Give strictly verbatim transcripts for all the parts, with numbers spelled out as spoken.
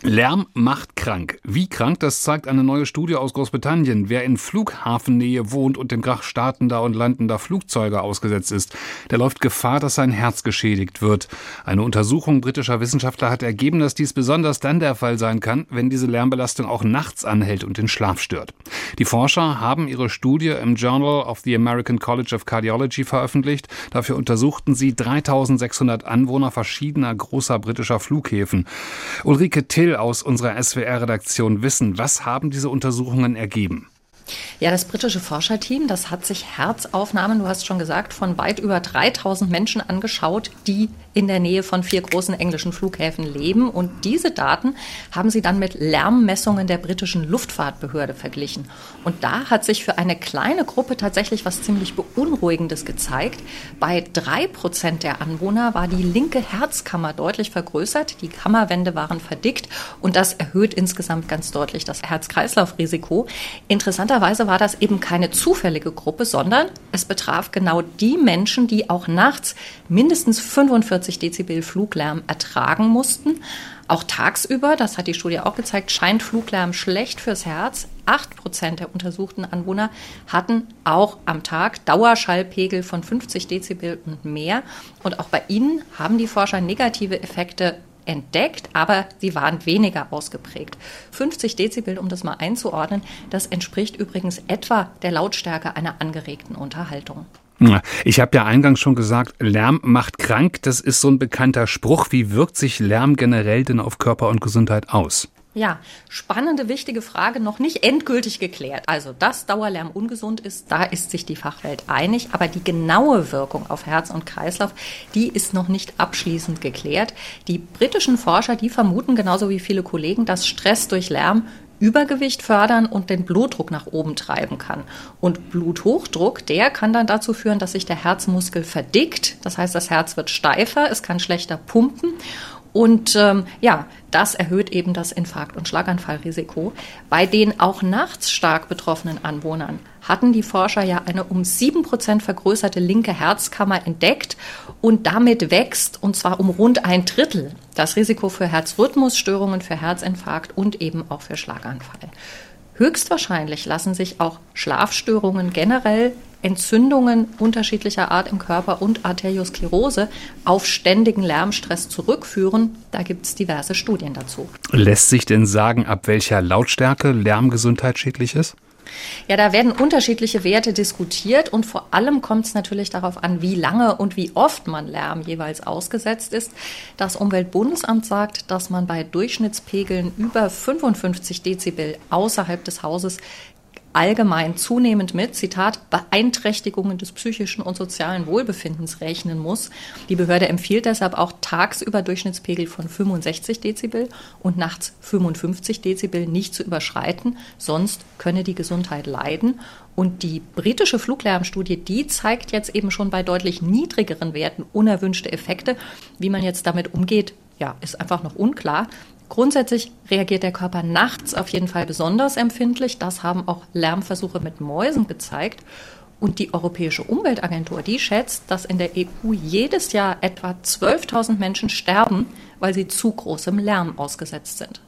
Lärm macht krank. Wie krank, das zeigt eine neue Studie aus Großbritannien. Wer in Flughafennähe wohnt und dem Krach startender und landender Flugzeuge ausgesetzt ist, der läuft Gefahr, dass sein Herz geschädigt wird. Eine Untersuchung britischer Wissenschaftler hat ergeben, dass dies besonders dann der Fall sein kann, wenn diese Lärmbelastung auch nachts anhält und den Schlaf stört. Die Forscher haben ihre Studie im Journal of the American College of Cardiology veröffentlicht. Dafür untersuchten sie dreitausendsechshundert Anwohner verschiedener großer britischer Flughäfen. Ulrike Till aus unserer S W R-Redaktion wissen, was haben diese Untersuchungen ergeben? Ja, das britische Forscherteam, das hat sich Herzaufnahmen, du hast schon gesagt, von weit über dreitausend Menschen angeschaut, die in der Nähe von vier großen englischen Flughäfen leben. Und diese Daten haben sie dann mit Lärmmessungen der britischen Luftfahrtbehörde verglichen. Und da hat sich für eine kleine Gruppe tatsächlich was ziemlich Beunruhigendes gezeigt. Bei drei Prozent der Anwohner war die linke Herzkammer deutlich vergrößert. Die Kammerwände waren verdickt und das erhöht insgesamt ganz deutlich das Herz-Kreislauf-Risiko. Interessanterweise war das eben keine zufällige Gruppe, sondern es betraf genau die Menschen, die auch nachts mindestens fünfundvierzig Dezibel Fluglärm ertragen mussten. Auch tagsüber, das hat die Studie auch gezeigt, scheint Fluglärm schlecht fürs Herz. Acht Prozent der untersuchten Anwohner hatten auch am Tag Dauerschallpegel von fünfzig Dezibel und mehr. Und auch bei ihnen haben die Forscher negative Effekte entdeckt, aber sie waren weniger ausgeprägt. fünfzig Dezibel, um das mal einzuordnen, das entspricht übrigens etwa der Lautstärke einer angeregten Unterhaltung. Ich habe ja eingangs schon gesagt, Lärm macht krank. Das ist so ein bekannter Spruch. Wie wirkt sich Lärm generell denn auf Körper und Gesundheit aus? Ja, spannende, wichtige Frage, noch nicht endgültig geklärt. Also, dass Dauerlärm ungesund ist, da ist sich die Fachwelt einig. Aber die genaue Wirkung auf Herz und Kreislauf, die ist noch nicht abschließend geklärt. Die britischen Forscher, die vermuten genauso wie viele Kollegen, dass Stress durch Lärm Übergewicht fördern und den Blutdruck nach oben treiben kann. Und Bluthochdruck, der kann dann dazu führen, dass sich der Herzmuskel verdickt. Das heißt, das Herz wird steifer, es kann schlechter pumpen. Und ähm, ja, das erhöht eben das Infarkt- und Schlaganfallrisiko. Bei den auch nachts stark betroffenen Anwohnern hatten die Forscher ja eine um sieben Prozent vergrößerte linke Herzkammer entdeckt. Und damit wächst, und zwar um rund ein Drittel, das Risiko für Herzrhythmusstörungen, für Herzinfarkt und eben auch für Schlaganfall. Höchstwahrscheinlich lassen sich auch Schlafstörungen generell, Entzündungen unterschiedlicher Art im Körper und Arteriosklerose auf ständigen Lärmstress zurückführen. Da gibt es diverse Studien dazu. Lässt sich denn sagen, ab welcher Lautstärke Lärm gesundheitsschädlich ist? Ja, da werden unterschiedliche Werte diskutiert und vor allem kommt es natürlich darauf an, wie lange und wie oft man Lärm jeweils ausgesetzt ist. Das Umweltbundesamt sagt, dass man bei Durchschnittspegeln über fünfundfünfzig Dezibel außerhalb des Hauses allgemein zunehmend mit, Zitat, Beeinträchtigungen des psychischen und sozialen Wohlbefindens rechnen muss. Die Behörde empfiehlt deshalb auch tagsüber Durchschnittspegel von fünfundsechzig Dezibel und nachts fünfundfünfzig Dezibel nicht zu überschreiten, sonst könne die Gesundheit leiden. Und die britische Fluglärmstudie, die zeigt jetzt eben schon bei deutlich niedrigeren Werten unerwünschte Effekte. Wie man jetzt damit umgeht, ja, ist einfach noch unklar. Grundsätzlich reagiert der Körper nachts auf jeden Fall besonders empfindlich. Das haben auch Lärmversuche mit Mäusen gezeigt. Und die Europäische Umweltagentur, die schätzt, dass in der E U jedes Jahr etwa zwölftausend Menschen sterben, weil sie zu großem Lärm ausgesetzt sind.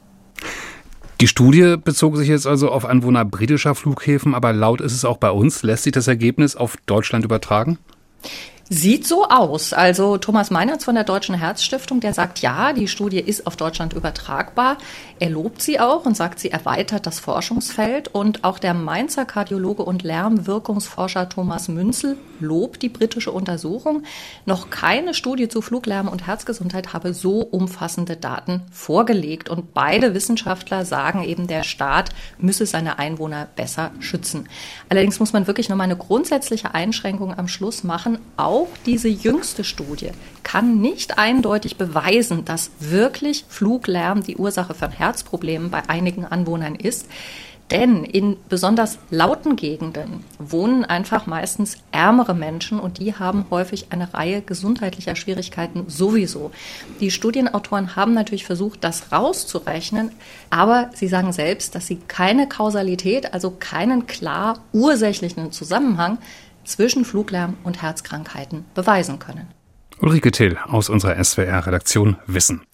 Die Studie bezog sich jetzt also auf Anwohner britischer Flughäfen, aber laut ist es auch bei uns. Lässt sich das Ergebnis auf Deutschland übertragen? Sieht so aus. Also Thomas Meinertz von der Deutschen Herzstiftung, der sagt, ja, die Studie ist auf Deutschland übertragbar. Er lobt sie auch und sagt, sie erweitert das Forschungsfeld. Und auch der Mainzer Kardiologe und Lärmwirkungsforscher Thomas Münzel lobt die britische Untersuchung. Noch keine Studie zu Fluglärm und Herzgesundheit habe so umfassende Daten vorgelegt. Und beide Wissenschaftler sagen eben, der Staat müsse seine Einwohner besser schützen. Allerdings muss man wirklich nochmal eine grundsätzliche Einschränkung am Schluss machen. Auch diese jüngste Studie kann nicht eindeutig beweisen, dass wirklich Fluglärm die Ursache von Herzproblemen bei einigen Anwohnern ist. Denn in besonders lauten Gegenden wohnen einfach meistens ärmere Menschen und die haben häufig eine Reihe gesundheitlicher Schwierigkeiten sowieso. Die Studienautoren haben natürlich versucht, das rauszurechnen, aber sie sagen selbst, dass sie keine Kausalität, also keinen klar ursächlichen Zusammenhang zwischen Fluglärm und Herzkrankheiten beweisen können. Ulrike Till aus unserer S W R-Redaktion Wissen.